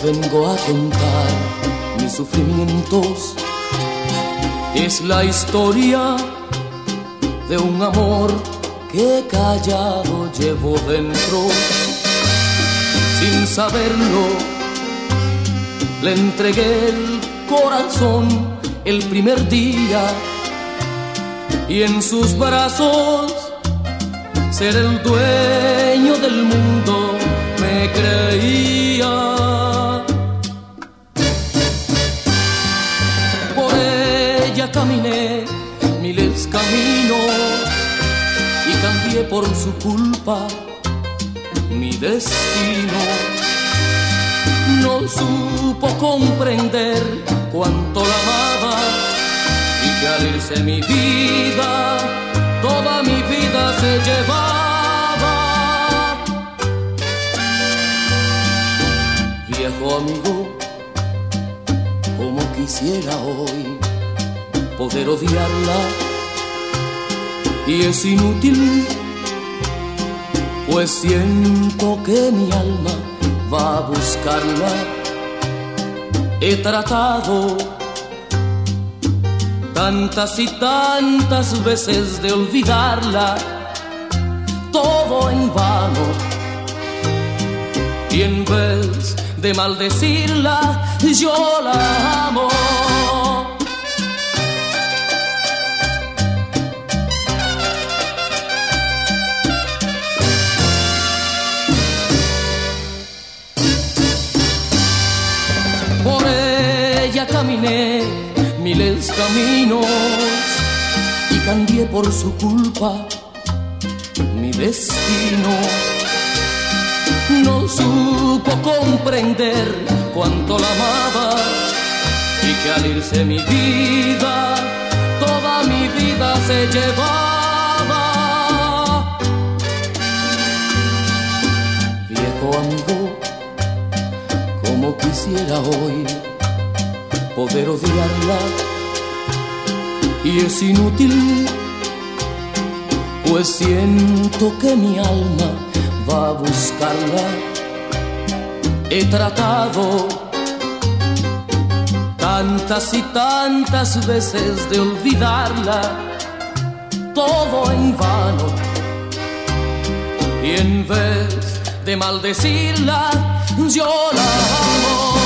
vengo a contar mis sufrimientos. Es la historia de un amor que callado llevo dentro. Sin saberlo, le entregué el corazón el primer día, y en sus brazos ser el dueño del mundo me creía. Por ella caminé miles caminos y cambié por su culpa mi destino. No supo comprender cuánto la amaba y que al irse mi vida, toda mi vida se llevaba. Viejo amigo, como quisiera hoy poder odiarla, y es inútil, pues siento que mi alma va a buscarla. He tratado tantas y tantas veces de olvidarla, todo en vano, y en vez de maldecirla, yo la amo. Por ella caminé miles caminos y cambié por su culpa mi destino. No supo comprender cuánto la amaba y que al irse mi vida, toda mi vida se llevaba. Viejo amigo, como quisiera hoy poder odiarla, y es inútil, pues siento que mi alma va a buscarla. He tratado tantas y tantas veces de olvidarla, todo en vano, y en vez de maldecirla, yo la amo.